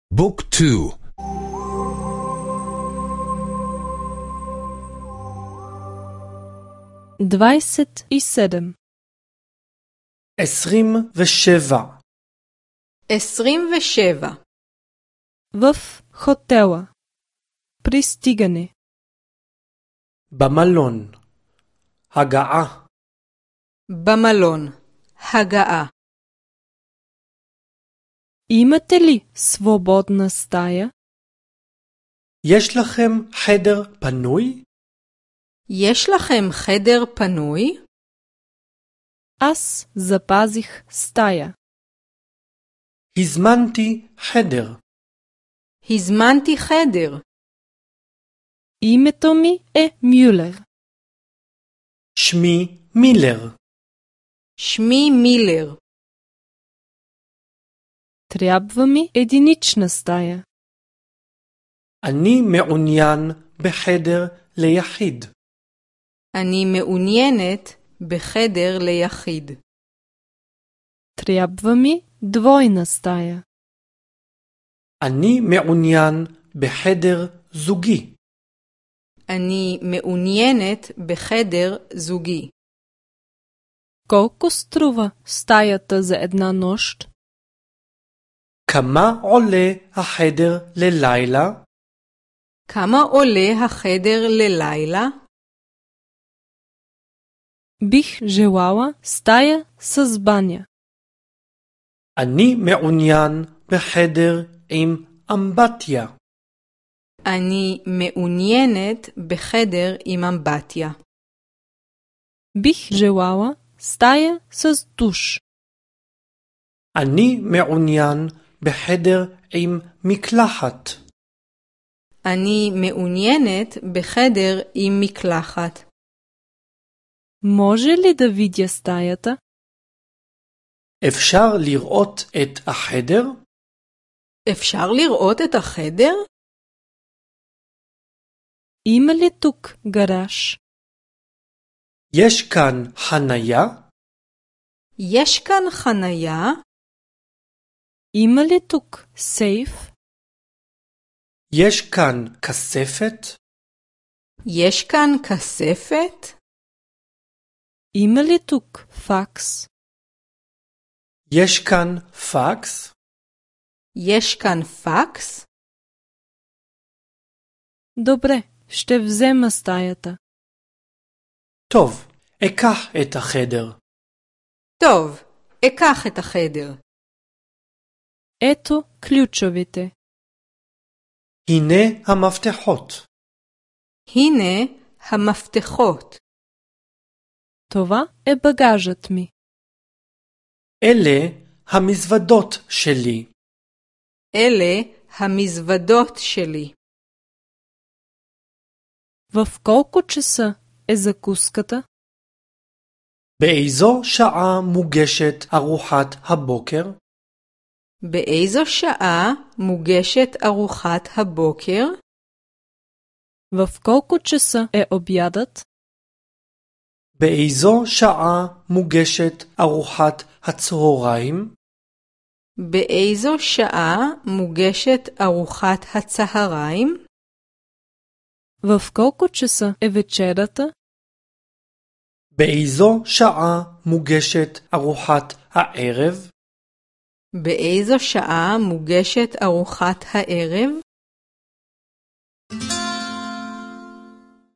بوك 2. 27 27 27 в хотела. Пристигане. במלון הגעה במלון הגעה. Имате ли свободна стая? יש לכם חדר פנוי? יש לכם חדר פנוי? Аз запазих стая. הזמנתי חדר. הזמנתי חדר. Името ми е Мюлер. שמי מילר. שמי מילר. Трябва ми единична стая. אני מעוניין בחדר ליחיד. אני מעוניינת בחדר ליחיד. Трябва ми двойна стая. אני מעוניין בחדר זוגי. אני מעוניינת בחדר זוגי. Колко струва стаята за една нощ? כמה עולה החדר ללילה? כמה עולה החדר ללילה? Бих желала стая с баня. אני מעוניין בחדר עם אמבטיה. אני מעוניינת בחדר עם אמבטיה. Бих желала стая с душ. אני מעוניין בחדר עם מקלחת. אני מעוניינת בחדר עם מקלחת. Може ли да видя стаята? אפשר לראות את החדר? אפשר לראות את החדר? Има ли тук гараж? יש כאן חניה? יש כאן חניה? Има ли тук сейф? יש כאן כספת? יש כאן כספת? Има ли тук факс? יש כאן פקס? יש כאן פקס? Добре, ще взема стаята. טוב, אקח את החדר. טוב, אקח את החדר. Ето ключовите. הנה המפתחות. הנה המפתחות. Това е багажът ми. אלה המזוודות שלי. אלה המזוודות שלי. В колко часа е закуската? באיזו שעה מוגשת ארוחת הבוקר? באיזו שעה מוגשת ארוחת הבוקר? В колко часа е обядът? באיזו שעה מוגשת ארוחת הצהריים? באיזו שעה מוגשת ארוחת הצהריים? В колко часа е вечерята? באיזו שעה מוגשת ארוחת הערב? באיזו שעה מוגשת ארוחת הערב?